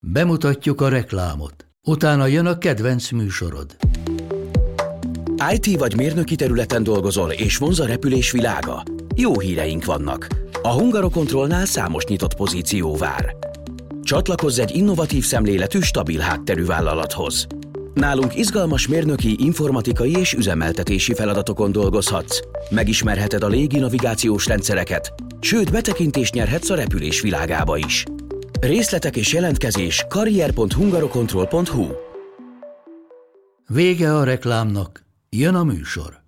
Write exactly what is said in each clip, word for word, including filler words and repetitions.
Bemutatjuk a reklámot. Utána jön a kedvenc műsorod. í té vagy mérnöki területen dolgozol, és vonz a repülés világa? Jó híreink vannak. A Hungarocontrolnál számos nyitott pozíció vár. Csatlakozz egy innovatív szemléletű, stabil hátterű vállalathoz. Nálunk izgalmas mérnöki, informatikai és üzemeltetési feladatokon dolgozhatsz. Megismerheted a légi navigációs rendszereket, sőt betekintést nyerhetsz a repülés világába is. Részletek és jelentkezés karrier pont hungarocontrol pont hu. Vége a reklámnak, jön a műsor.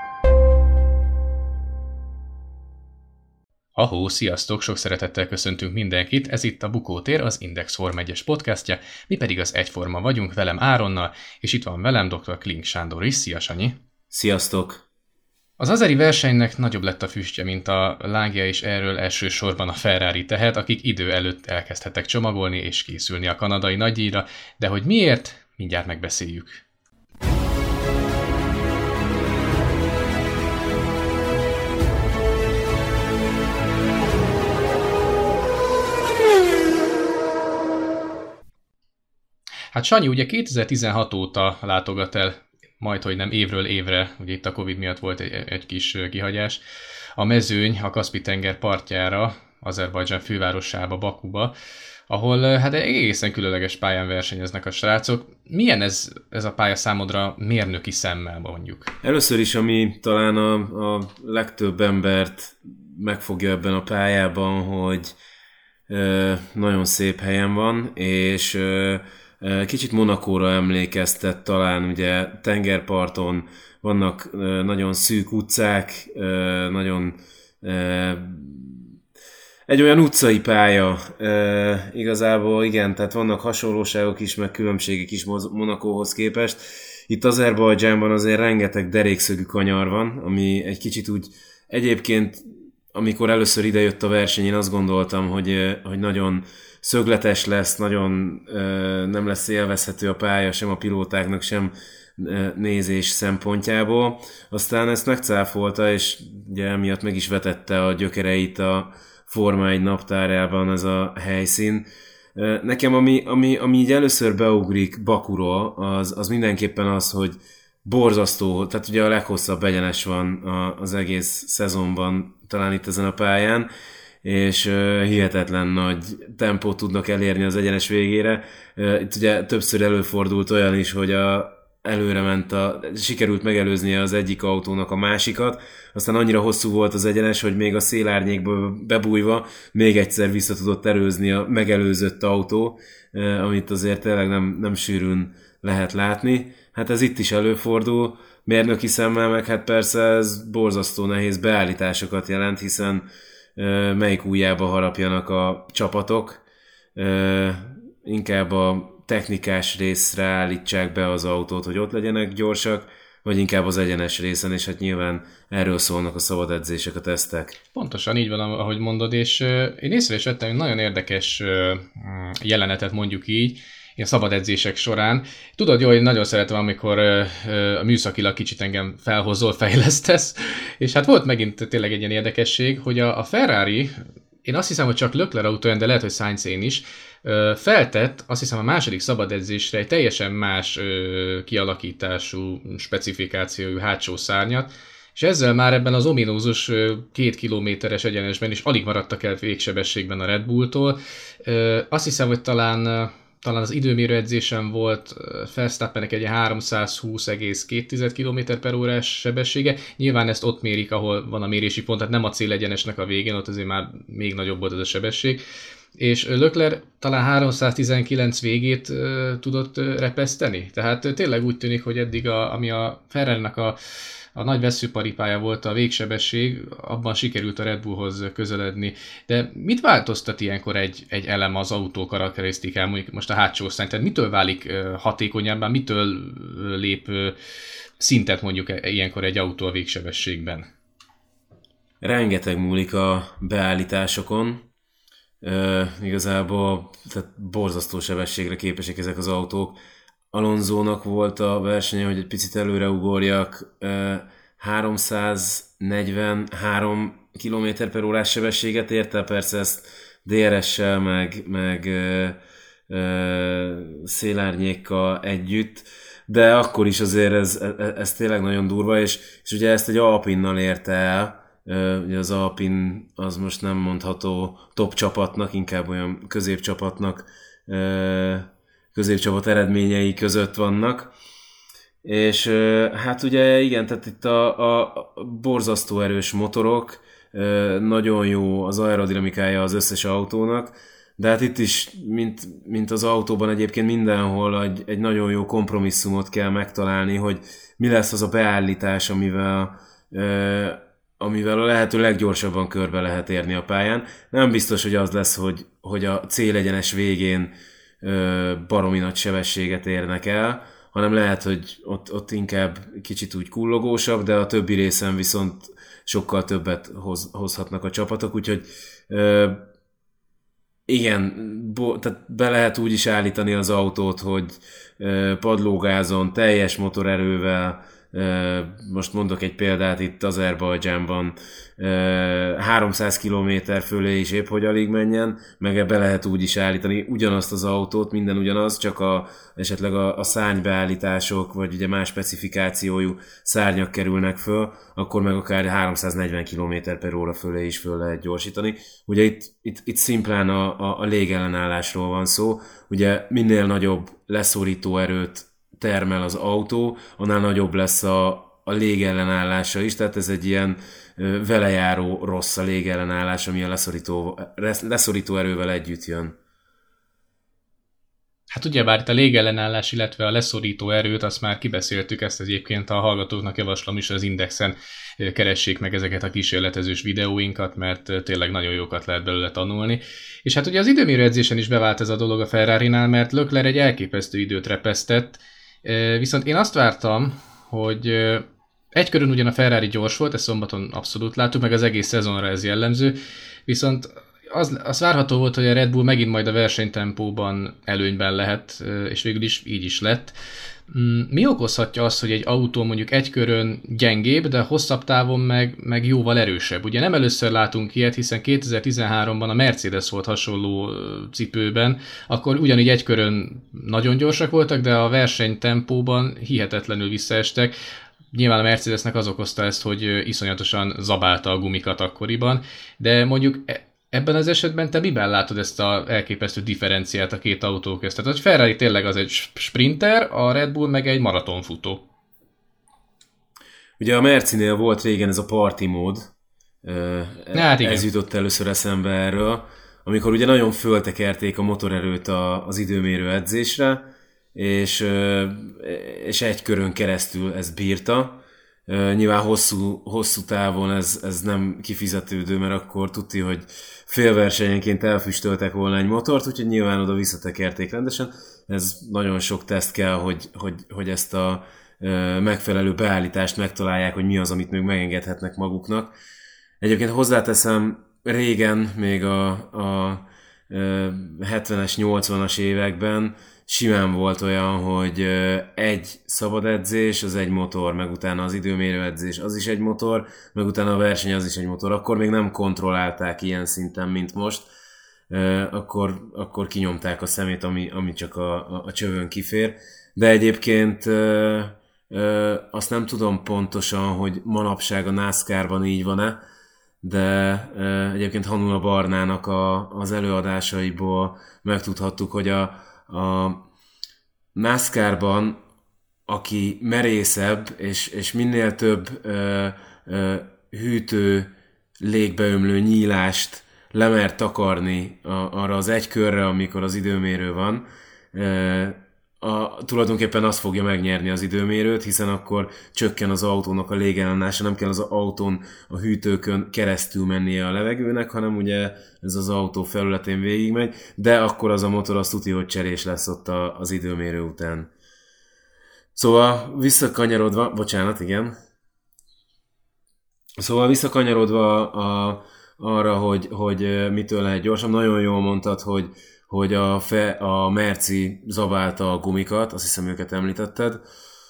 Ahó, sziasztok! Sok szeretettel köszöntünk mindenkit, ez itt a Bukótér, az Index Form egyes podcastja, mi pedig az Egyforma vagyunk, velem Áronnal, és itt van velem doktor Klink Sándor is. Szia, Sanyi! Sziasztok! Az azeri versenynek nagyobb lett a füstje, mint a lángja, és erről elsősorban a Ferrari tehet, akik idő előtt elkezdhettek csomagolni és készülni a kanadai nagydíjra, de hogy miért, mindjárt megbeszéljük. Hát Sanyi, ugye kétezer-tizenhat óta látogat el, majdhogy nem évről évre, ugye itt a Covid miatt volt egy, egy kis kihagyás, a mezőny a Kaszpi-tenger partjára, Azerbajdzsán fővárosába, Bakuba, ahol hát egészen különleges pályán versenyeznek a srácok. Milyen ez, ez a pálya számodra mérnöki szemmel, mondjuk? Először is, ami talán a, a legtöbb embert megfogja ebben a pályában, hogy ö, nagyon szép helyen van, és ö, kicsit Monacóra emlékeztet talán, ugye tengerparton vannak nagyon szűk utcák, nagyon egy olyan utcai pálya igazából, igen, tehát vannak hasonlóságok is, meg különbségek is Monacóhoz képest. Itt Azerbajdzsánban azért rengeteg derékszögű kanyar van, ami egy kicsit úgy egyébként, amikor először idejött a verseny, én azt gondoltam, hogy, hogy nagyon szögletes lesz, nagyon ö, nem lesz élvezhető a pálya sem a pilótáknak, sem ö, nézés szempontjából. Aztán ezt megcáfolta, és ugye emiatt meg is vetette a gyökereit a Forma egy naptárában ez a helyszín. Ö, nekem ami, ami, ami így először beugrik Bakuról, az, az mindenképpen az, hogy borzasztó, tehát ugye a leghosszabb egyenes van a, az egész szezonban, talán itt ezen a pályán, és uh, hihetetlen nagy tempót tudnak elérni az egyenes végére. Uh, itt ugye többször előfordult olyan is, hogy a, előre ment a, sikerült megelőznie az egyik autónak a másikat, aztán annyira hosszú volt az egyenes, hogy még a szélárnyékba bebújva még egyszer vissza tudott erőzni a megelőzött autó, uh, amit azért tényleg nem, nem sűrűn lehet látni. Hát ez itt is előfordul, mérnöki szemmel meg hát persze ez borzasztó nehéz beállításokat jelent, hiszen melyik ujjába harapjanak a csapatok, inkább a technikás részre állítsák be az autót, hogy ott legyenek gyorsak, vagy inkább az egyenes részen, és hát nyilván erről szólnak a szabad edzések, a tesztek. Pontosan így van, ahogy mondod, és én észre is vettem egy nagyon érdekes jelenetet, mondjuk így, a szabad edzések során. Tudod, jó, hogy nagyon szeretem, amikor uh, uh, műszakilag kicsit engem felhozol, fejlesztesz, és hát volt megint tényleg egy ilyen érdekesség, hogy a, a Ferrari, én azt hiszem, hogy csak Leclerc autóján, de lehet, hogy Sainz én is, uh, feltett, azt hiszem a második szabad edzésre egy teljesen más uh, kialakítású, specifikációjú hátsó szárnyat, és ezzel már ebben az ominózus uh, két kilométeres egyenesben is alig maradtak el végsebességben a Red Bulltól. Uh, azt hiszem, hogy talán talán az időmérő edzésen volt Verstappennek egy háromszázhúsz egész két kilométer per órás sebessége. Nyilván ezt ott mérik, ahol van a mérési pont, tehát nem a célegyenesnek a végén, ott azért már még nagyobb volt ez a sebesség. És Leclerc talán háromszáztizenkilenc végét uh, tudott uh, repeszteni. Tehát uh, tényleg úgy tűnik, hogy eddig, a, ami a Ferrari-nak a a nagy vesszőparipája volt a végsebesség, abban sikerült a Red Bullhoz közeledni. De mit változtat ilyenkor egy, egy elem az autó karakterisztikán, mondjuk most a hátsó szárny? Tehát mitől válik hatékonyabbá, mitől lép szintet mondjuk ilyenkor egy autó a végsebességben? Rengeteg múlik a beállításokon. E, igazából tehát borzasztó sebességre képesek ezek az autók. Alonsónak volt a versenye, hogy egy picit előre ugorjak, háromszáznegyvenhárom kilométer per órás sebességet ért el, persze ezt dé er es-sel, meg, meg szélárnyékkal együtt, de akkor is azért ez, ez, ez tényleg nagyon durva, és, és ugye ezt egy Alpinnal érte el, ugye az Alpin az most nem mondható top csapatnak, inkább olyan középcsapatnak, középcsapat eredményei között vannak, és hát ugye igen, tehát itt a, a borzasztó erős motorok, nagyon jó az aerodinamikája az összes autónak, de hát itt is, mint, mint az autóban egyébként mindenhol egy, egy nagyon jó kompromisszumot kell megtalálni, hogy mi lesz az a beállítás, amivel, amivel a lehető leggyorsabban körbe lehet érni a pályán. Nem biztos, hogy az lesz, hogy, hogy a célegyenes végén baromi nagy sebességet érnek el, hanem lehet, hogy ott, ott inkább kicsit úgy kullogósabb, de a többi részen viszont sokkal többet hoz, hozhatnak a csapatok, úgyhogy ö, igen, bo, tehát be lehet úgy is állítani az autót, hogy ö, padlógázon, teljes motorerővel, ö, most mondok egy példát itt Azerbajdzsánban, ö, háromszáz kilométer fölé is épp hogy alig menjen, meg be lehet úgy is állítani ugyanazt az autót, minden ugyanaz, csak a, esetleg a, a szárnybeállítások, vagy ugye más specifikációjú szárnyak kerülnek föl, akkor meg akár háromszáznegyven kilométer per óra fölé is föl lehet gyorsítani. Ugye itt, itt, itt szimplán a, a, a légellenállásról van szó, ugye minél nagyobb leszorító erőt termel az autó, annál nagyobb lesz a, a légellenállása is, tehát ez egy ilyen velejáró rossz a légellenállás, ami a leszorító, leszorító erővel együtt jön. Hát ugyebár itt a légellenállás, illetve a leszorító erőt, azt már kibeszéltük, ezt egyébként a hallgatóknak javaslom is, az Indexen keressék meg ezeket a kísérletezős videóinkat, mert tényleg nagyon jókat lehet belőle tanulni. És hát ugye az időmérő edzésen is bevált ez a dolog a Ferrarinál, mert Leclerc egy elképesztő időt repesztett, viszont én azt vártam, hogy egy körön ugyan a Ferrari gyors volt, ezt szombaton abszolút láttuk, meg az egész szezonra ez jellemző, viszont az, az várható volt, hogy a Red Bull megint majd a versenytempóban előnyben lehet, és végül is így is lett. Mi okozhatja azt, hogy egy autó mondjuk egy körön gyengébb, de hosszabb távon meg, meg jóval erősebb? Ugye nem először látunk ilyet, hiszen kétezer-tizenháromban a Mercedes volt hasonló cipőben, akkor ugyanígy egy körön nagyon gyorsak voltak, de a versenytempóban hihetetlenül visszaestek. Nyilván a Mercedesnek az okozta ezt, hogy iszonyatosan zabálta a gumikat akkoriban, de mondjuk ebben az esetben te miben látod ezt az elképesztő differenciát a két autó közt? Tehát, hogy Ferrari tényleg az egy sprinter, a Red Bull meg egy maratonfutó. Ugye a Mercinél volt régen ez a party mód, hát ez jutott először eszembe erről, amikor ugye nagyon föltekerték a motorerőt az időmérő edzésre, és, és egy körön keresztül ez bírta. Nyilván hosszú, hosszú távon ez, ez nem kifizetődő, mert akkor tudti, hogy félversenyenként elfüstöltek volna egy motort, úgyhogy nyilván oda visszatekerték rendesen. Ez nagyon sok teszt kell, hogy, hogy, hogy ezt a megfelelő beállítást megtalálják, hogy mi az, amit még megengedhetnek maguknak. Egyébként hozzáteszem, régen, még a, a hetvenes, nyolcvanas években simán volt olyan, hogy egy szabad edzés, az egy motor, meg utána az időmérő edzés, az is egy motor, meg utána a verseny, az is egy motor. Akkor még nem kontrollálták ilyen szinten, mint most. Akkor, akkor kinyomták a szemét, ami, ami csak a, a, a csövön kifér. De egyébként azt nem tudom pontosan, hogy manapság a NASCAR-ban így van-e, de egyébként Hanula Barnának a, az előadásaiból megtudhattuk, hogy a A NASCAR-ban, aki merészebb, és, és minél több ö, ö, hűtő, légbeömlő nyílást lemert takarni a, arra az egy körre, amikor az időmérő van, ö, a, tulajdonképpen az fogja megnyerni az időmérőt, hiszen akkor csökken az autónak a légellenállása, nem kell az autón a hűtőkön keresztül mennie a levegőnek, hanem ugye ez az autó felületén végigmegy, de akkor az a motor azt tudja, hogy cserés lesz ott a, az időmérő után. Szóval visszakanyarodva, bocsánat, igen. Szóval visszakanyarodva a, arra, hogy, hogy mitől lehet gyorsabb, nagyon jól mondtad, hogy hogy a, fe, a Merci zabálta a gumikat, azt hiszem őket említetted.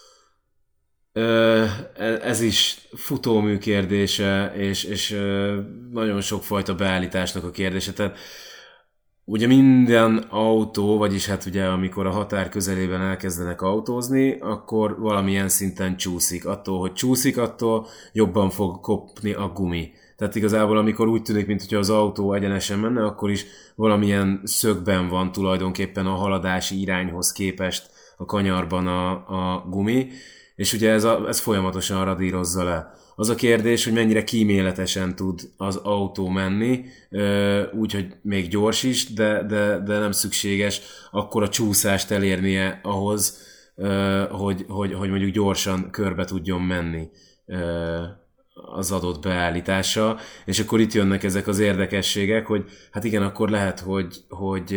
Ez is futómű kérdése, és, és nagyon sokfajta beállításnak a kérdése. Tehát ugye minden autó, vagyis hát ugye amikor a határ közelében elkezdenek autózni, akkor valamilyen szinten csúszik. Attól, hogy csúszik, attól jobban fog kopni a gumi. Tehát igazából amikor úgy tűnik, mintha az autó egyenesen menne, akkor is valamilyen szögben van tulajdonképpen a haladási irányhoz képest a kanyarban a, a gumi, és ugye ez, a, ez folyamatosan radírozza le. Az a kérdés, hogy mennyire kíméletesen tud az autó menni, úgyhogy még gyors is, de, de, de nem szükséges akkor a csúszást elérnie ahhoz, hogy, hogy, hogy mondjuk gyorsan körbe tudjon menni az adott beállítása, és akkor itt jönnek ezek az érdekességek, hogy hát igen, akkor lehet, hogy, hogy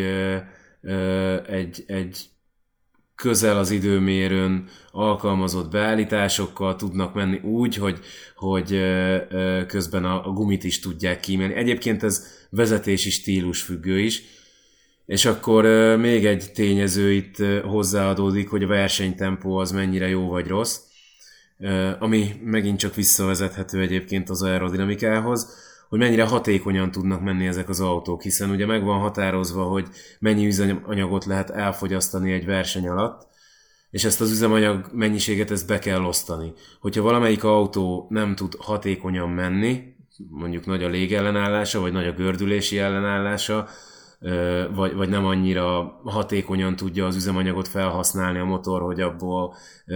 egy, egy közel az időmérőn alkalmazott beállításokkal tudnak menni úgy, hogy, hogy közben a, a gumit is tudják kímélni. Egyébként ez vezetési stílus függő is, és akkor még egy tényező itt hozzáadódik, hogy a versenytempó az mennyire jó vagy rossz, ami megint csak visszavezethető egyébként az aerodinamikához, hogy mennyire hatékonyan tudnak menni ezek az autók, hiszen ugye meg van határozva, hogy mennyi üzemanyagot lehet elfogyasztani egy verseny alatt, és ezt az üzemanyag mennyiséget ezt be kell osztani. Hogyha valamelyik autó nem tud hatékonyan menni, mondjuk nagy a légellenállása, vagy nagy a gördülési ellenállása, vagy, vagy nem annyira hatékonyan tudja az üzemanyagot felhasználni a motor, hogy abból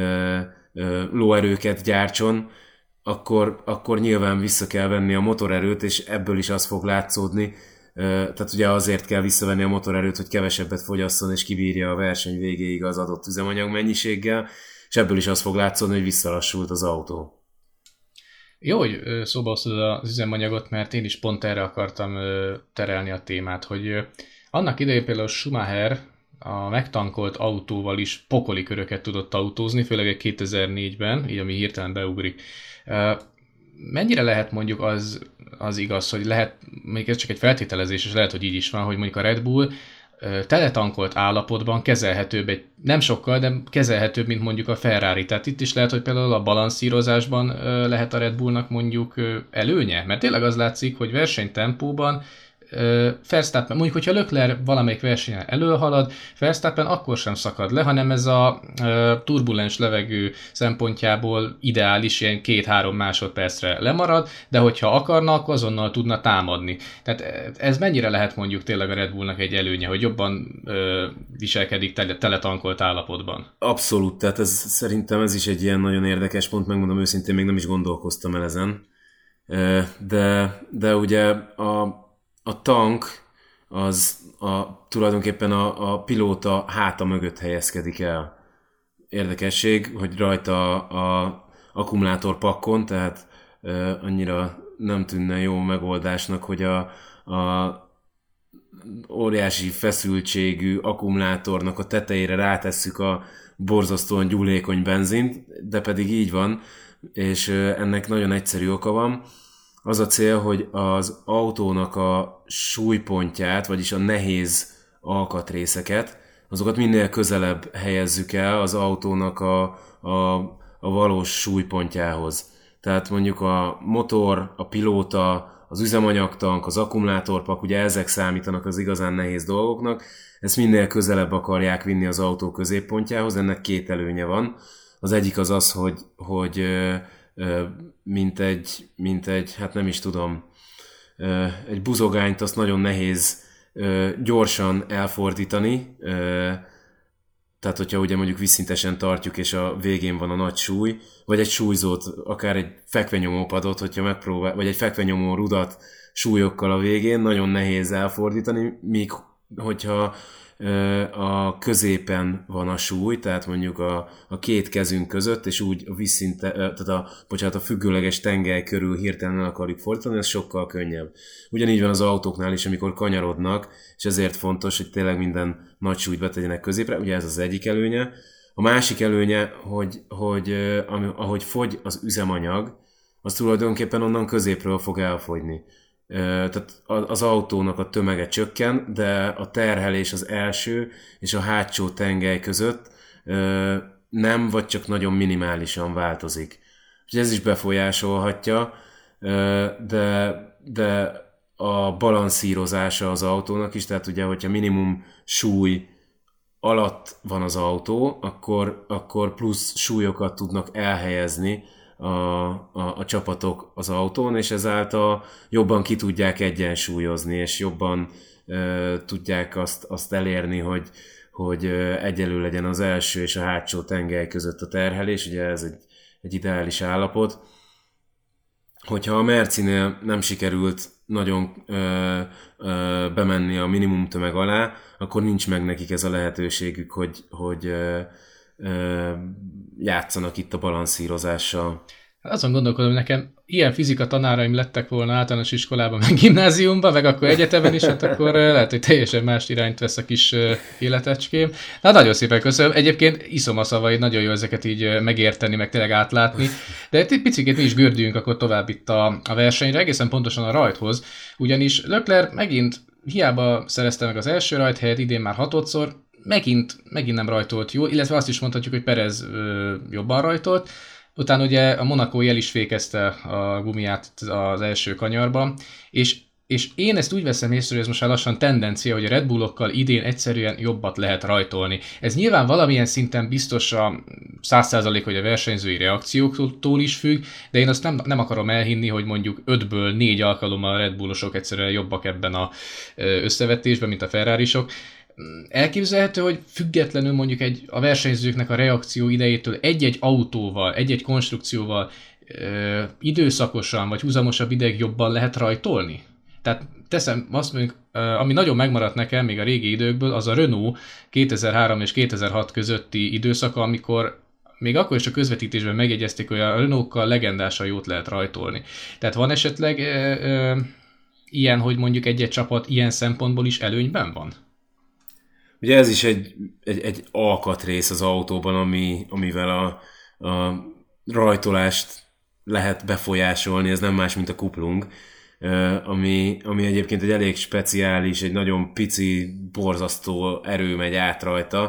lóerőket gyártson, akkor, akkor nyilván vissza kell venni a motorerőt, és ebből is az fog látszódni. Tehát ugye azért kell visszavenni a motorerőt, hogy kevesebbet fogyasszon, és kibírja a verseny végéig az adott üzemanyag mennyiséggel, és ebből is az fog látszódni, hogy visszalassult az autó. Jó, hogy szóba hoztad az üzemanyagot, mert én is pont erre akartam terelni a témát, hogy annak idején például Schumacher a megtankolt autóval is pokoli köröket tudott autózni, főleg egy kétezer-négyben, így ami hirtelen beugrik. Mennyire lehet mondjuk az, az igaz, hogy lehet, még ez csak egy feltételezés, és lehet, hogy így is van, hogy mondjuk a Red Bull teletankolt állapotban kezelhetőbb, egy, nem sokkal, de kezelhetőbb, mint mondjuk a Ferrari. Tehát itt is lehet, hogy például a balanszírozásban lehet a Red Bullnak mondjuk előnye, mert tényleg az látszik, hogy versenytempóban Verstappen, mondjuk, hogyha Leclerc valamelyik versenyen előhalad, Verstappen akkor sem szakad le, hanem ez a uh, turbulens levegő szempontjából ideális, ilyen két-három másodpercre lemarad, de hogyha akarna, akkor azonnal tudna támadni. Tehát ez mennyire lehet mondjuk tényleg a Red Bullnak egy előnye, hogy jobban uh, viselkedik tele, teletankolt állapotban? Abszolút, tehát ez, szerintem ez is egy ilyen nagyon érdekes pont, megmondom őszintén, még nem is gondolkoztam el ezen. De, de ugye a A tank az a, tulajdonképpen a, a pilóta háta mögött helyezkedik el. Érdekesség, hogy rajta a, a akkumulátorpakkon, tehát e, annyira nem tűnne jó megoldásnak, hogy a, a óriási feszültségű akkumulátornak a tetejére rátesszük a borzasztóan gyúlékony benzint, de pedig így van, és ennek nagyon egyszerű oka van. Az a cél, hogy az autónak a súlypontját, vagyis a nehéz alkatrészeket, azokat minél közelebb helyezzük el az autónak a, a, a valós súlypontjához. Tehát mondjuk a motor, a pilóta, az üzemanyagtank, az akkumulátorpak, ugye ezek számítanak az igazán nehéz dolgoknak, ezt minél közelebb akarják vinni az autó középpontjához, ennek két előnye van. Az egyik az az, hogy, hogy mint egy, mint egy, hát nem is tudom, egy buzogányt azt nagyon nehéz gyorsan elfordítani, tehát hogyha ugye mondjuk vízszintesen tartjuk, és a végén van a nagy súly, vagy egy súlyzót, akár egy fekvenyomópadot, hogyha megpróbál, vagy egy fekvenyomó rudat súlyokkal a végén, nagyon nehéz elfordítani, míg hogyha a középen van a súly, tehát mondjuk a, a két kezünk között, és úgy a vízszinte, tehát a, bocsánat, a függőleges tengely körül hirtelen el akarjuk fordítani, ez sokkal könnyebb. Ugyanígy van az autóknál is, amikor kanyarodnak, és ezért fontos, hogy tényleg minden nagy súlyt betegyenek középre, ugye ez az egyik előnye. A másik előnye, hogy, hogy ahogy fogy az üzemanyag, az tulajdonképpen onnan középről fog elfogyni. Tehát az autónak a tömege csökken, de a terhelés az első és a hátsó tengely között nem, vagy csak nagyon minimálisan változik. Úgyhogy ez is befolyásolhatja, de, de a balanszírozása az autónak is, tehát ugye, hogyha minimum súly alatt van az autó, akkor, akkor plusz súlyokat tudnak elhelyezni a, a, a csapatok az autón, és ezáltal jobban ki tudják egyensúlyozni, és jobban ö, tudják azt, azt elérni, hogy, hogy egyelő legyen az első és a hátsó tengely között a terhelés, ugye ez egy, egy ideális állapot. Hogyha a Mercinél nem sikerült nagyon ö, ö, bemenni a minimum tömeg alá, akkor nincs meg nekik ez a lehetőségük, hogy, hogy ö, ö, játszanak itt a balanszírozással. Azon gondolkodom, hogy nekem ilyen fizika tanáraim lettek volna általános iskolában, meg gimnáziumban, meg akkor egyetemen is, hát akkor lehet, hogy teljesen más irányt vesz a kis életecském. Na, nagyon szépen köszönöm. Egyébként iszom a szavaid, nagyon jó ezeket így megérteni, meg tényleg átlátni. De egy picit mi is gördüljünk akkor tovább itt a, a versenyre, egészen pontosan a rajthoz. Ugyanis Leclerc megint hiába szerezte meg az első rajthelyet, idén már hatodszor, megint, megint nem rajtolt jó, illetve azt is mondhatjuk, hogy Perez ö, jobban rajtolt. Utána ugye a Monaco el is fékezte a gumiát az első kanyarban, és, és én ezt úgy veszem észre, hogy ez most már lassan tendencia, hogy a Red Bullokkal idén egyszerűen jobbat lehet rajtolni. Ez nyilván valamilyen szinten biztos a száz százalék, hogy a versenyzői reakcióktól is függ, de én azt nem, nem akarom elhinni, hogy mondjuk ötből négy alkalommal a Red Bullosok egyszerűen jobbak ebben az összevetésben, mint a Ferrarisok. Elképzelhető, hogy függetlenül mondjuk egy, a versenyzőknek a reakció idejétől egy-egy autóval, egy-egy konstrukcióval ö, időszakosan vagy húzamosabb ideig jobban lehet rajtolni? Tehát teszem azt mondjuk, ö, ami nagyon megmaradt nekem még a régi időkből, az a Renault kétezer-három és kétezer-hat közötti időszaka, amikor még akkor is a közvetítésben megjegyezték, hogy a Renault-kal legendásan jót lehet rajtolni. Tehát van esetleg ö, ö, ilyen, hogy mondjuk egy-egy csapat ilyen szempontból is előnyben van? Ugye ez is egy, egy, egy alkatrész az autóban, ami, amivel a, a rajtolást lehet befolyásolni, ez nem más, mint a kuplung, ami, ami egyébként egy elég speciális, egy nagyon pici, borzasztó erő megy át rajta,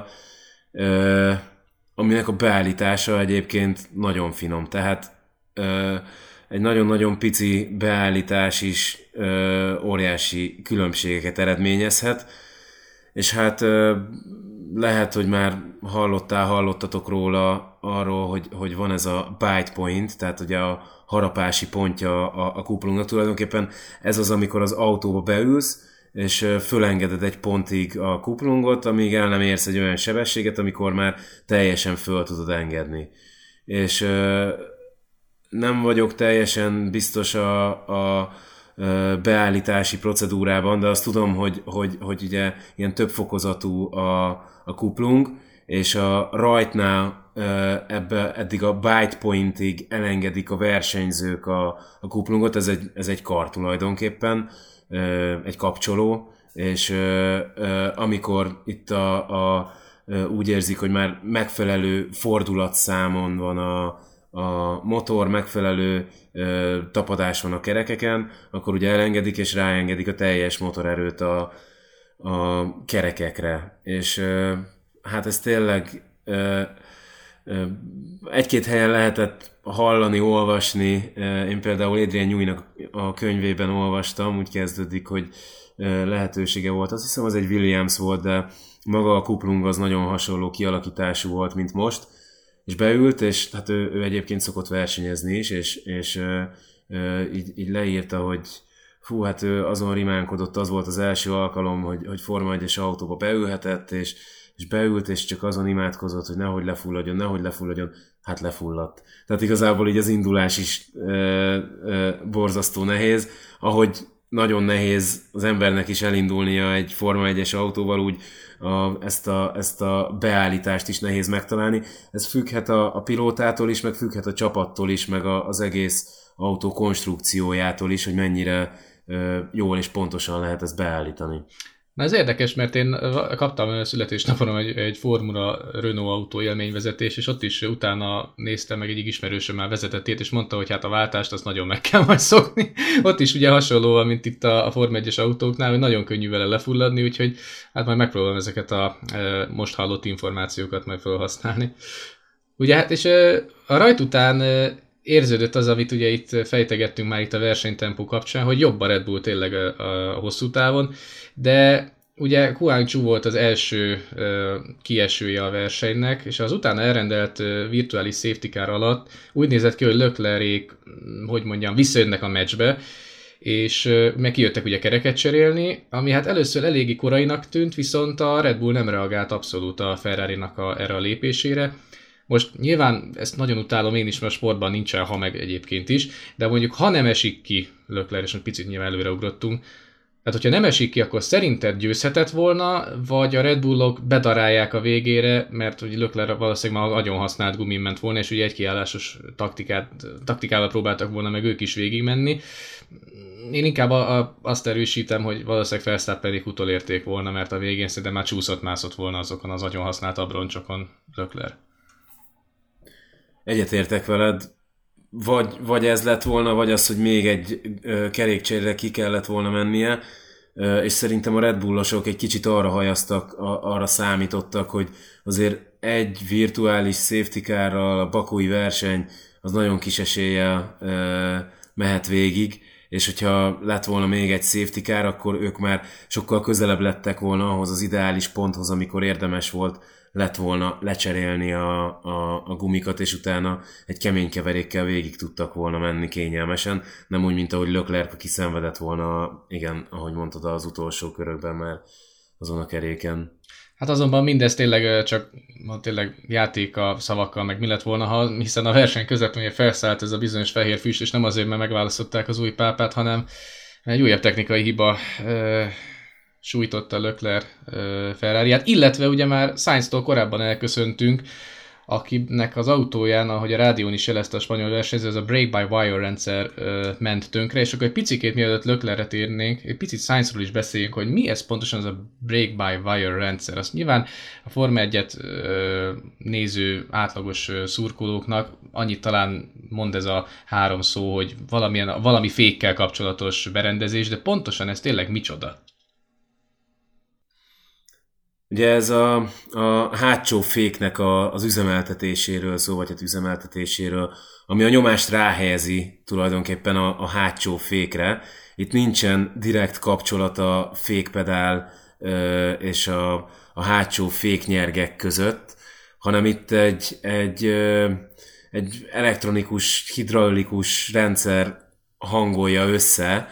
aminek a beállítása egyébként nagyon finom, tehát egy nagyon-nagyon pici beállítás is óriási különbségeket eredményezhet, és hát lehet, hogy már hallottál, hallottatok róla arról, hogy, hogy van ez a bite point, tehát ugye a harapási pontja a, a kuplungnak. Tulajdonképpen ez az, amikor az autóba beülsz, és fölengeded egy pontig a kuplungot, amíg el nem érsz egy olyan sebességet, amikor már teljesen föl tudod engedni. És nem vagyok teljesen biztos a, a beállítási procedúrában, de azt tudom, hogy, hogy, hogy ugye ilyen többfokozatú a, a kuplung, és a rajtnál ebbe eddig a bite pointig elengedik a versenyzők a, a kuplungot, ez egy, ez egy kar tulajdonképpen, egy kapcsoló, és amikor itt a, a, úgy érzik, hogy már megfelelő fordulatszámon van a a motor, megfelelő ö, tapadás van a kerekeken, akkor ugye elengedik és ráengedik a teljes motorerőt a, a kerekekre. És ö, hát ez tényleg ö, ö, egy-két helyen lehetett hallani, olvasni. Én például Adrian Newey-nak a könyvében olvastam, úgy kezdődik, hogy ö, lehetősége volt. Azt hiszem, az egy Williams volt, de maga a kuplung az nagyon hasonló kialakítású volt, mint most. És beült, és hát ő, ő egyébként szokott versenyezni is, és, és ö, ö, így, így leírta, hogy fú, hát ő azon rimánkodott, az volt az első alkalom, hogy, hogy Forma egyes autóba beülhetett, és, és beült, és csak azon imádkozott, hogy nehogy lefulladjon, nehogy lefulladjon, hát lefulladt. Tehát igazából így az indulás is ö, ö, borzasztó nehéz, ahogy nagyon nehéz az embernek is elindulnia egy Forma egyes autóval, úgy a, ezt, a, ezt a beállítást is nehéz megtalálni. Ez függhet a, a pilótától is, meg függhet a csapattól is, meg a, az egész autó konstrukciójától is, hogy mennyire ö, jól és pontosan lehet ezt beállítani. Na ez érdekes, mert én kaptam születésnapon egy, egy Formula Renault autó élményvezetés, és ott is utána néztem, meg egyik ismerősöm már vezetett ilyet, és mondta, hogy hát a váltást azt nagyon meg kell majd szokni. Ott is ugye hasonló, mint itt a, a Forma egyes autóknál, hogy nagyon könnyű vele lefulladni, úgyhogy hát majd megpróbálom ezeket a e, most hallott információkat majd felhasználni. Ugye hát, és e, a rajt után e, érződött az, amit ugye itt fejtegettünk már itt a versenytempó kapcsán, hogy jobb a Red Bull tényleg a, a hosszú távon, de ugye Guangzhou volt az első uh, kiesője a versenynek, és az utána elrendelt uh, virtuális safety car alatt úgy nézett ki, hogy Leclerc, hogy mondjam, visszajönnek a meccsbe, és uh, meg kijöttek ugye kereket cserélni, ami hát először eléggé korainak tűnt, viszont a Red Bull nem reagált abszolút a Ferrarinak a, erre a lépésére. Most nyilván ezt nagyon utálom én is, mert a sportban nincsen ha meg egyébként is, de mondjuk ha nem esik ki Leclerc, és egy picit nyilván előreugrottunk, tehát, hogyha nem esik ki, akkor szerinted győzhetett volna, vagy a Red Bullok bedarálják a végére, mert hogy Leclerc valószínűleg már nagyon használt gumin ment volna, és ugye egy kiállásos taktikát, taktikával próbáltak volna meg ők is végigmenni. Én inkább a, a, azt erősítem, hogy valószínűleg Verstappenék utolérték volna, mert a végén szerintem már csúszott-mászott volna azokon az nagyon használt abroncsokon Leclerc. Egyetértek veled. Vagy, vagy ez lett volna, vagy az, hogy még egy ö, kerékcserére ki kellett volna mennie, ö, és szerintem a Red Bullosok egy kicsit arra hajaztak, a, arra számítottak, hogy azért egy virtuális safety carral a bakói verseny az nagyon kis eséllyel ö, mehet végig, és hogyha lett volna még egy safety car, akkor ők már sokkal közelebb lettek volna ahhoz az ideális ponthoz, amikor érdemes volt lett volna lecserélni a, a, a gumikat, és utána egy kemény keverékkel végig tudtak volna menni kényelmesen, nem úgy, mint ahogy Leclerc, aki szenvedett volna, igen, ahogy mondtad, az utolsó körökben már azon a keréken. Hát azonban mindez tényleg csak tényleg játék a szavakkal, meg mi lett volna, ha, hiszen a verseny közepén felszállt ez a bizonyos fehér füst, és nem azért, mert megválasztották az új pápát, hanem egy újabb technikai hiba sújtotta Leclerc uh, Ferrariát, illetve ugye már Sainztól korábban elköszöntünk, akinek az autóján, ahogy a rádión is jelezte a spanyol versenyző, ez a brake-by-wire rendszer uh, ment tönkre, és akkor egy picikét mielőtt Leclercre térnénk, egy picit Sainzról is beszéljünk, hogy mi ez pontosan az a brake-by-wire rendszer. Azt nyilván a Forma egyet uh, néző átlagos uh, szurkolóknak annyit talán mond ez a három szó, hogy valamilyen, valami fékkel kapcsolatos berendezés, de pontosan ez tényleg micsoda? Ugye ez a, a hátsó féknek a, az üzemeltetéséről szó, vagy hát üzemeltetéséről, ami a nyomást ráhelyezi tulajdonképpen a, a hátsó fékre. Itt nincsen direkt kapcsolat a fékpedál ö, és a, a hátsó féknyergek között, hanem itt egy, egy, ö, egy elektronikus, hidraulikus rendszer hangolja össze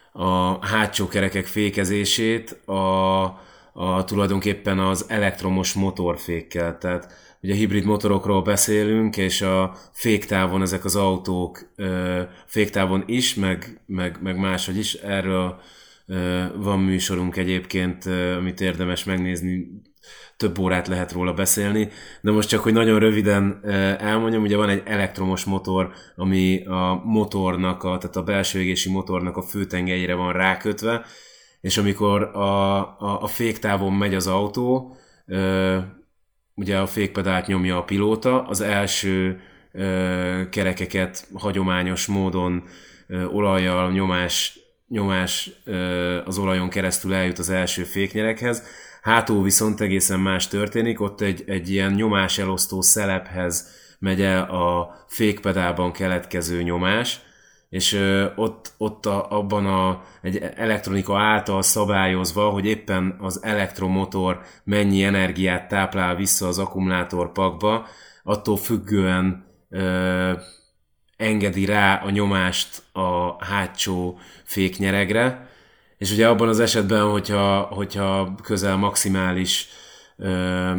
a hátsó kerekek fékezését a A, tulajdonképpen az elektromos motorfékkel. Tehát ugye hibrid motorokról beszélünk, és a féktávon ezek az autók ö, féktávon is, meg, meg, meg máshogy is. Erről ö, van műsorunk egyébként, ö, amit érdemes megnézni, több órát lehet róla beszélni. De most csak, hogy nagyon röviden ö, elmondjam, ugye van egy elektromos motor, ami a motornak, a, tehát a belső égési motornak a főtengelyére van rákötve, és amikor a, a, a féktávon megy az autó, ö, ugye a fékpedált nyomja a pilóta, az első ö, kerekeket hagyományos módon ö, olajjal, nyomás, nyomás ö, az olajon keresztül eljut az első féknyerekhez. Hátul viszont egészen más történik, ott egy, egy ilyen nyomáselosztó szelephez megy el a fékpedálban keletkező nyomás, és ö, ott, ott a, abban a, egy elektronika által szabályozva, hogy éppen az elektromotor mennyi energiát táplál vissza az akkumulátorpakba, attól függően ö, engedi rá a nyomást a hátsó féknyeregre, és ugye abban az esetben, hogyha, hogyha közel maximális ö,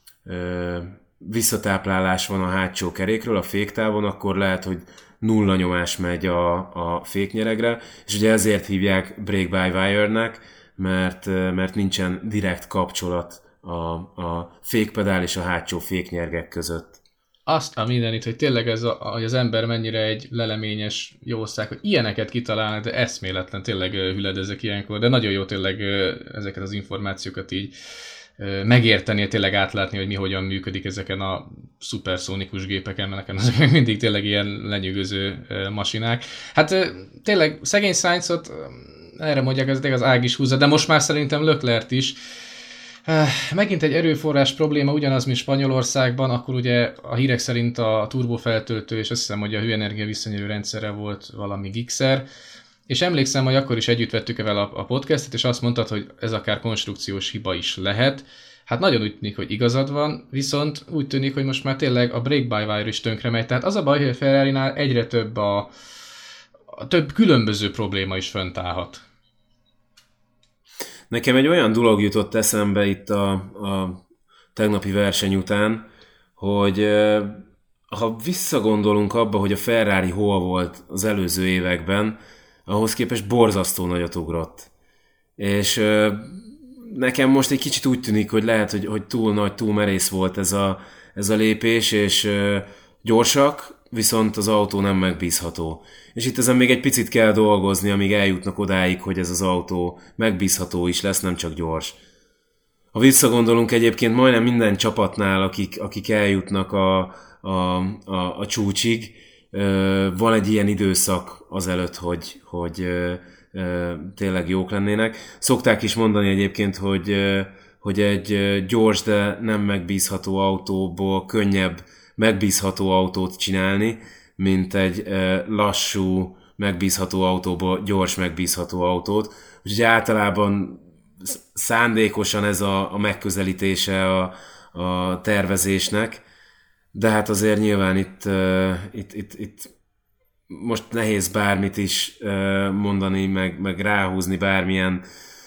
ö, visszatáplálás van a hátsó kerékről, a féktávon, akkor lehet, hogy nulla nyomás megy a, a féknyeregre, és ugye ezért hívják brake-by-wire-nek, mert, mert nincsen direkt kapcsolat a, a fékpedál és a hátsó féknyergek között. Azt a mindenit, hogy tényleg ez a, hogy az ember mennyire egy leleményes jószág, hogy ilyeneket kitalálnak, de eszméletlen, tényleg hüledezek ilyenkor, de nagyon jó tényleg ezeket az információkat így megérteni, tényleg átlátni, hogy mi hogyan működik ezeken a szuperszónikus gépeken, mert nekem ezek még mindig tényleg ilyen lenyűgöző masinák. Hát tényleg szegény Sainzot, erre mondják, ez az ág is húzza, de most már szerintem Leclerc is. Megint egy erőforrás probléma, ugyanaz, mint Spanyolországban, akkor ugye a hírek szerint a turbofeltöltő, és azt hiszem, hogy a hőenergia visszanyerő rendszerre volt valami gigszer, és emlékszem, hogy akkor is együtt vettük vele a podcastet, és azt mondtad, hogy ez akár konstrukciós hiba is lehet. Hát nagyon úgy tűnik, hogy igazad van, viszont úgy tűnik, hogy most már tényleg a brake-by-wire is tönkre megy. Tehát az a baj, hogy a Ferrarinál egyre több a, a több különböző probléma is fönt állhat. Nekem egy olyan dolog jutott eszembe itt a, a tegnapi verseny után, hogy ha visszagondolunk abba, hogy a Ferrari hol volt az előző években, ahhoz képest borzasztó nagyot ugrott. És nekem most egy kicsit úgy tűnik, hogy lehet, hogy, hogy túl nagy, túl merész volt ez a, ez a lépés, és gyorsak, viszont az autó nem megbízható. És itt ezen még egy picit kell dolgozni, amíg eljutnak odáig, hogy ez az autó megbízható is lesz, nem csak gyors. Ha visszagondolunk egyébként majdnem minden csapatnál, akik, akik eljutnak a, a, a, a csúcsig, van egy ilyen időszak azelőtt, hogy, hogy tényleg jók lennének. Szokták is mondani egyébként, hogy, hogy egy gyors, de nem megbízható autóból könnyebb megbízható autót csinálni, mint egy lassú, megbízható autóból gyors, megbízható autót. Úgyhogy általában szándékosan ez a, a megközelítése a, a tervezésnek, de hát azért nyilván itt, itt, itt, itt most nehéz bármit is mondani, meg, meg ráhúzni bármilyen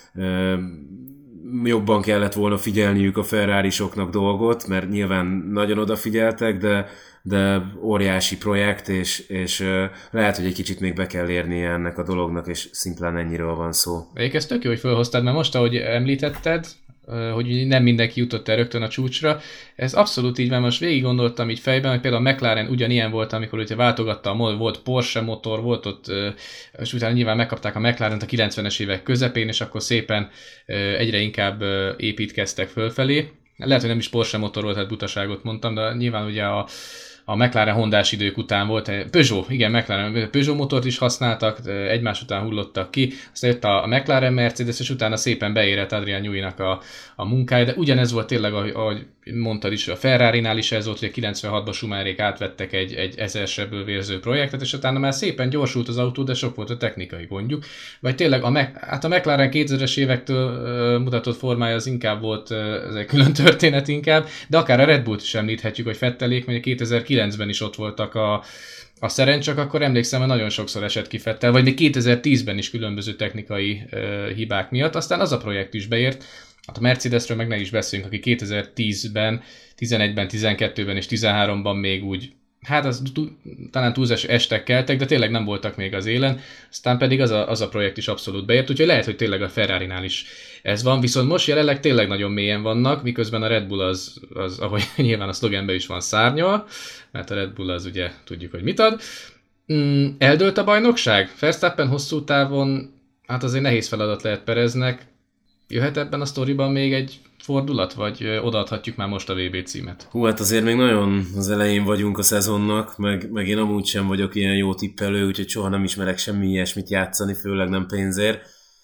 jobban kellett volna figyelniük a Ferrarisoknak dolgot, mert nyilván nagyon odafigyeltek, de, de óriási projekt, és, és lehet, hogy egy kicsit még be kell érnie ennek a dolognak, és szimplán ennyiről van szó. Egyébként ez tök jó, hogy felhoztad, mert most, ahogy említetted, hogy nem mindenki jutott el rögtön a csúcsra. Ez abszolút így van, most végig gondoltam így fejben, hogy például a McLaren ugyanilyen volt, amikor ugye váltogatta a motor, volt Porsche motor, volt ott, és utána nyilván megkapták a McLaren-t a kilencvenes évek közepén, és akkor szépen egyre inkább építkeztek fölfelé. Lehet, hogy nem is Porsche motor volt, hát butaságot mondtam, de nyilván ugye a a McLaren Hondás idők után volt, Peugeot, igen, McLaren, Peugeot motort is használtak, egymás után hullottak ki, aztán jött a McLaren Mercedes, és utána szépen beérett Adrian Newey-nak a, a munkája, de ugyanez volt tényleg, ahogy mondtad is, a Ferrarinál is ez volt, hogy a kilencvenhatban Schumacherék átvettek egy, egy ezersebből vérző projektet, és utána már szépen gyorsult az autó, de sok volt a technikai gondjuk. Vagy tényleg a, hát a McLaren kétezres évektől uh, mutatott formája az inkább volt, uh, ez egy külön történet inkább, de akár a Red Bullt is említhetjük, hogy Vettelék, mert kétezer-kilencben is ott voltak a A Szeren, csak akkor emlékszem, hogy nagyon sokszor esett ki Vettel, vagy még kétezer-tízben is különböző technikai uh, hibák miatt, aztán az a projekt is beért. Hát a Mercedesről meg ne is beszéljünk, aki kétezer-tízben, tizenegyben, tizenkettőben és tizenháromban még úgy, hát az talán túlzás estek keltek, de tényleg nem voltak még az élen, aztán pedig az a, az a projekt is abszolút beért, úgyhogy lehet, hogy tényleg a Ferrarinál is ez van, viszont most jelenleg tényleg nagyon mélyen vannak, miközben a Red Bull az, az ahogy nyilván a szlogenben is van, szárnyal, mert a Red Bull az ugye tudjuk, hogy mit ad. Mm, eldőlt a bajnokság? Verstappen hosszú távon, hát azért nehéz feladat lehet Pereznek. Jöhet ebben a sztoriban még egy fordulat, vagy odaadhatjuk már most a vé bé címet? Hú, hát azért még nagyon az elején vagyunk a szezonnak, meg, meg én amúgy sem vagyok ilyen jó tippelő, úgyhogy soha nem ismerek semmi ilyesmit játszani, főleg nem pénzért.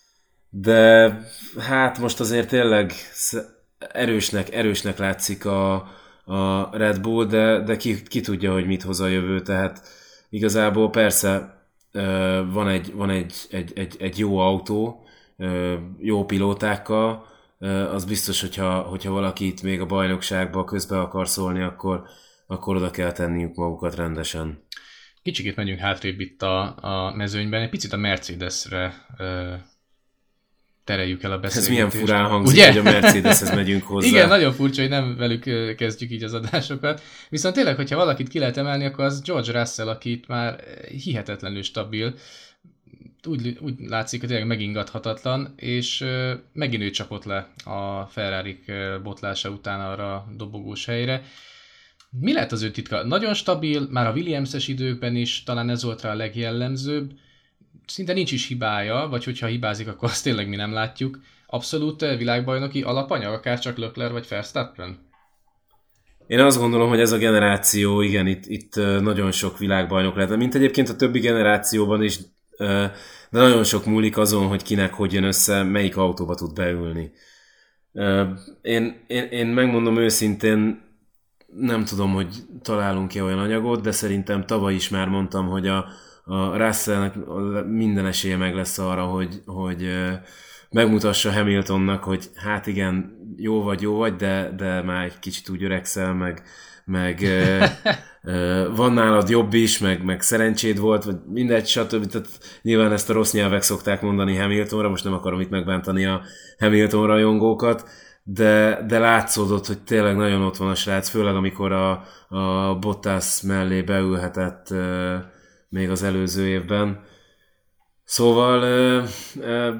De hát most azért tényleg erősnek, erősnek látszik a, a Red Bull, de, de ki, ki tudja, hogy mit hoz a jövő, tehát igazából persze van egy, van egy, egy, egy, egy jó autó, jó pilótákkal, az biztos, hogyha, hogyha valaki itt még a bajnokságba közbe akar szólni, akkor, akkor oda kell tenniük magukat rendesen. Kicsikét megyünk hátrébb itt a, a mezőnyben, egy picit a Mercedesre ö, tereljük el a beszélgetést. Ez milyen furán hangzik, ugye? Hogy a Mercedeshez megyünk hozzá. Igen, nagyon furcsa, hogy nem velük kezdjük így az adásokat. Viszont tényleg, hogyha valakit ki lehet emelni, akkor az George Russell, aki itt már hihetetlenül stabil. Úgy, úgy látszik, hogy tényleg megingathatatlan, és uh, megint ő csapott le a Ferrarik uh, botlása után arra a dobogós helyre. Mi lehet az ő titka? Nagyon stabil, már a Williams-es időkben is, talán ez volt rá a legjellemzőbb. Szinte nincs is hibája, vagy hogyha hibázik, akkor azt tényleg mi nem látjuk. Abszolút világbajnoki alapanyag, akár csak Leclerc vagy Verstappen? Én azt gondolom, hogy ez a generáció, igen, itt, itt nagyon sok világbajnok lehet, mint egyébként a többi generációban is, de nagyon sok múlik azon, hogy kinek hogy jön össze, melyik autóba tud beülni. Én, én, én megmondom őszintén, nem tudom, hogy találunk-e olyan anyagot, de szerintem tavaly is már mondtam, hogy a, a Russellnek minden esélye meg lesz arra, hogy, hogy megmutassa Hamiltonnak, hogy hát igen, jó vagy, jó vagy, de, de már egy kicsit úgy öregszel, meg, meg van nálad jobb is, meg, meg szerencséd volt, vagy mindegy, stb. Tehát nyilván ezt a rossz nyelvek szokták mondani Hamiltonra, most nem akarom itt megbántani a Hamilton rajongókat, de, de látszódott, hogy tényleg nagyon ott van a srác, főleg amikor a, a Bottas mellé beülhetett uh, még az előző évben. Szóval uh, uh,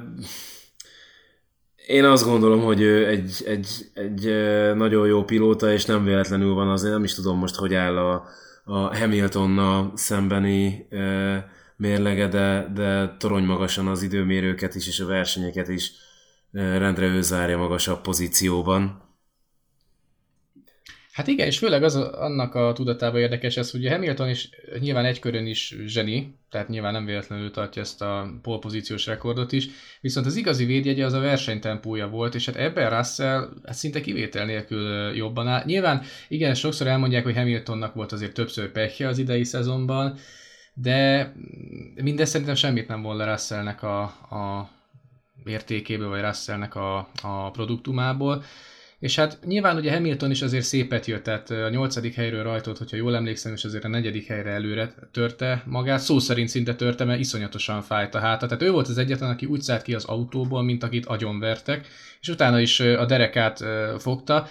én azt gondolom, hogy ő egy, egy, egy uh, nagyon jó pilóta, és nem véletlenül van az, én nem is tudom most, hogy áll a, a Hamiltonnal szembeni uh, mérlege, de, de torony magasan az időmérőket is, és a versenyeket is rendre ő zárja magasabb pozícióban. Hát igen, és főleg az annak a tudatában érdekes ez, hogy Hamilton is nyilván egy körön is zseni, tehát nyilván nem véletlenül tartja ezt a pole pozíciós rekordot is, viszont az igazi védjegye az a versenytempója volt, és hát ebben Russell hát szinte kivétel nélkül jobban áll. Nyilván igen, sokszor elmondják, hogy Hamiltonnak volt azért többször pehje az idei szezonban, de mindez szerintem semmit nem volt le Russellnek a, a értékéből, vagy Russellnek a, a produktumából. És hát nyilván ugye Hamilton is azért szépet jött, tehát a nyolcadik helyről rajtolt, hogyha jól emlékszem, és azért a negyedik helyre előre törte magát, szó szerint szinte törte, mert iszonyatosan fájt a háta. Tehát ő volt az egyetlen, aki úgy szállt ki az autóból, mint akit agyonvertek, és utána is a derekát fogta.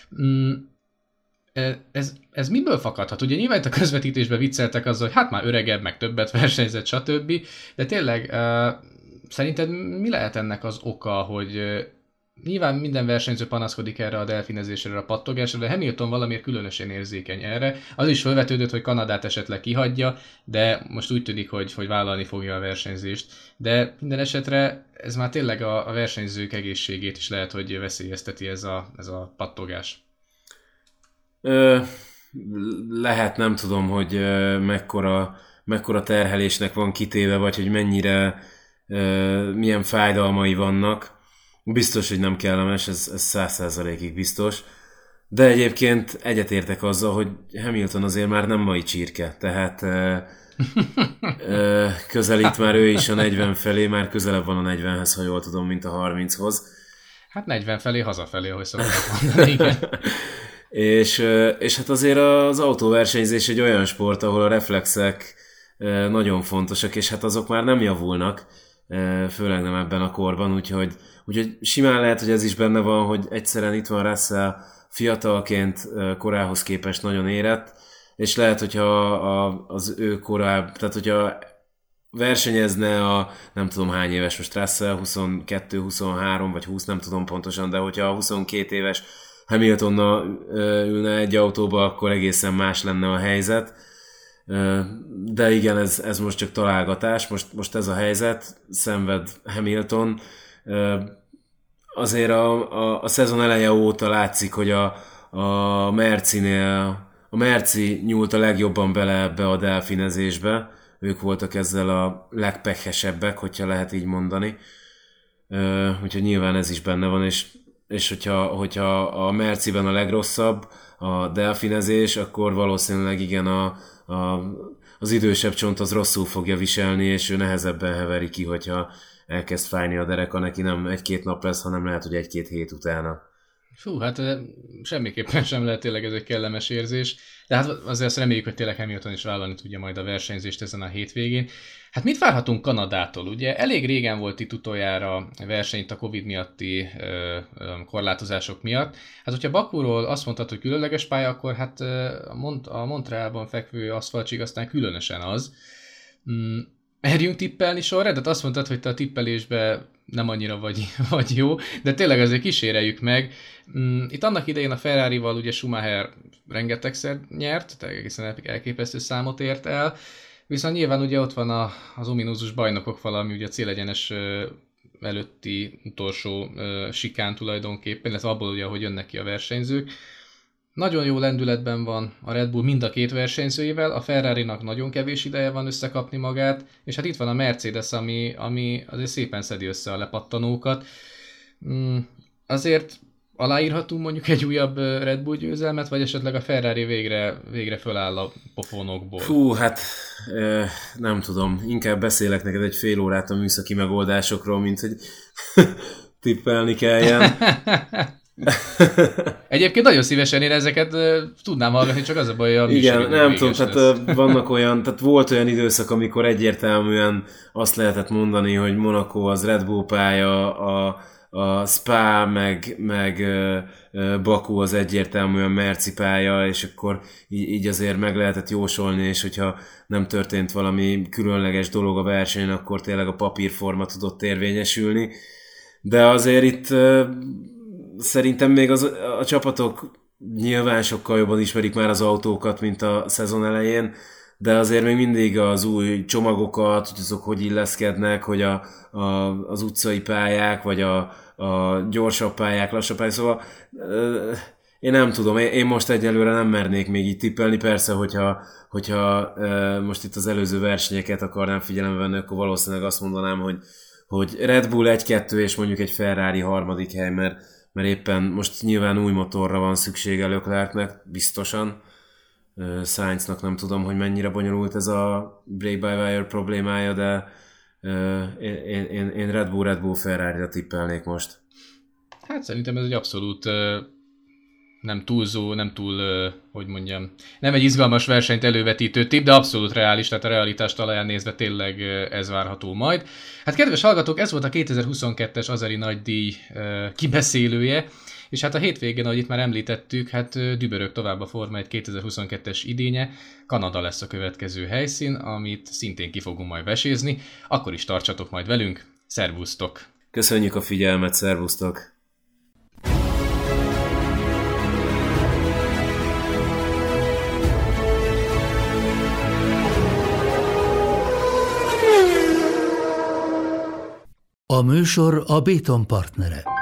Ez, ez miből fakadhat? Ugye nyilván itt a közvetítésben vicceltek azzal, hogy hát már öregebb, meg többet versenyzett, stb. De tényleg szerinted mi lehet ennek az oka, hogy nyilván minden versenyző panaszkodik erre a delfinezésre, a pattogásra, de Hamilton valamiért különösen érzékeny erre. Az is felvetődött, hogy Kanadát esetleg kihagyja, de most úgy tűnik, hogy, hogy vállalni fogja a versenyzést. De minden esetre ez már tényleg a, a versenyzők egészségét is lehet, hogy veszélyezteti ez a, ez a pattogás. Ö, lehet, nem tudom, hogy mekkora, mekkora terhelésnek van kitéve, vagy hogy mennyire milyen fájdalmai vannak. Biztos, hogy nem kellemes, ez száz százalékig biztos. De egyébként egyetértek azzal, hogy Hamilton azért már nem mai csirke, tehát ö, ö, közelít már ő is a negyven felé, már közelebb van a negyvenhez, ha jól tudom, mint a harminchoz. Hát negyven felé, hazafelé, ahogy szokták mondani, igen. és, és hát azért az autóversenyzés egy olyan sport, ahol a reflexek nagyon fontosak, és hát azok már nem javulnak, főleg nem ebben a korban, úgyhogy, úgyhogy simán lehet, hogy ez is benne van, hogy egyszerűen itt van Russell fiatalként korához képest nagyon érett, és lehet, hogyha a, az ő korább, tehát hogyha versenyezne a nem tudom hány éves most Russell, huszonkettő, huszonhárom vagy húsz, nem tudom pontosan, de hogyha a huszonkét éves Hamiltonnal ülne egy autóba, akkor egészen más lenne a helyzet. De igen, ez, ez most csak találgatás, most, most ez a helyzet, szenved Hamilton. Azért a, a, a szezon eleje óta látszik, hogy a, a Mercinél, a Merci nyúlt a legjobban bele ebbe a delfinezésbe, ők voltak ezzel a legpekhesebbek, hogyha lehet így mondani. Úgyhogy nyilván ez is benne van, és, és hogyha, hogyha a Merciben a legrosszabb a delfinezés, akkor valószínűleg igen a A, az idősebb csont az rosszul fogja viselni, és ő nehezebben heveri ki, hogyha elkezd fájni a dereka, neki nem egy-két nap lesz, hanem lehet, hogy egy-két hét utána. Fú, hát semmiképpen sem lehet tényleg ez egy kellemes érzés, de hát azért azt reméljük, hogy tényleg Hamilton is vállalni tudja majd a versenyzést ezen a hétvégén. Hát mit várhatunk Kanadától? Ugye elég régen volt itt utoljára verseny itt a Covid miatti ö, ö, korlátozások miatt. Hát hogyha Bakúról azt mondtad, hogy különleges pálya, akkor hát a, Mont- a Montrealban fekvő aszfaltsig aztán különösen az. Mm, merjünk tippelni sorra? Tehát azt mondtad, hogy te a tippelésbe nem annyira vagy, vagy jó, de tényleg azért kíséreljük meg. Itt annak idején a Ferrarival ugye Schumacher rengetegszer nyert, tehát egészen elképesztő számot ért el, viszont nyilván ugye ott van a, az ominózus bajnokok fala, ami ugye a célegyenes előtti utolsó sikán tulajdonképpen, illetve abból ugye, hogy jönnek ki a versenyzők. Nagyon jó lendületben van a Red Bull mind a két versenyzőjével, a Ferrarinak nagyon kevés ideje van összekapni magát, és hát itt van a Mercedes, ami, ami azért szépen szedi össze a lepattanókat. Mm, azért aláírhatunk mondjuk egy újabb Red Bull győzelmet, vagy esetleg a Ferrari végre, végre föláll a pofonokból? Hú, hát nem tudom. Inkább beszélek neked egy fél órát a műszaki megoldásokról, mint hogy tippelni kelljen. Egyébként nagyon szívesen én ezeket tudnám hallgatni, csak az a baj, a igen, nem tudom, tehát vannak olyan, tehát volt olyan időszak, amikor egyértelműen azt lehetett mondani, hogy Monaco az Red Bull pálya, a, a Spa meg, meg uh, Baku az egyértelműen Merci pálya, és akkor így, így azért meg lehetett jósolni, és hogyha nem történt valami különleges dolog a versenyen, akkor tényleg a papírforma tudott érvényesülni. De azért itt uh, szerintem még az, a csapatok nyilván sokkal jobban ismerik már az autókat, mint a szezon elején, de azért még mindig az új csomagokat, hogy azok hogy illeszkednek, hogy a, a, az utcai pályák, vagy a, a gyorsabb pályák, lassabb pályák, szóval euh, én nem tudom, én, én most egyelőre nem mernék még így tippelni, persze, hogyha, hogyha euh, most itt az előző versenyeket akarnám figyelembe venni, akkor valószínűleg azt mondanám, hogy, hogy Red Bull egy-kettő és mondjuk egy Ferrari harmadik hely, mert mert éppen most nyilván új motorra van szüksége Leclercnek, biztosan. Sainznak nem tudom, hogy mennyire bonyolult ez a brake-by-wire problémája, de én, én, én Red Bull, Red Bull Ferrari-ra tippelnék most. Hát szerintem ez egy abszolút nem túlzó, nem túl, hogy mondjam, nem egy izgalmas versenyt elővetítő tipp, de abszolút reális, tehát a realitás talaján nézve tényleg ez várható majd. Hát kedves hallgatók, ez volt a kétezer-huszonkettes Azeri nagydíj kibeszélője, és hát a hétvégén, ahogy itt már említettük, hát dübörög tovább a Forma egy kétezer-huszonkettes idénye, Kanada lesz a következő helyszín, amit szintén ki fogunk majd vesézni, akkor is tartsatok majd velünk, szervusztok! Köszönjük a figyelmet, szervusztok! A műsor a Béton partnere.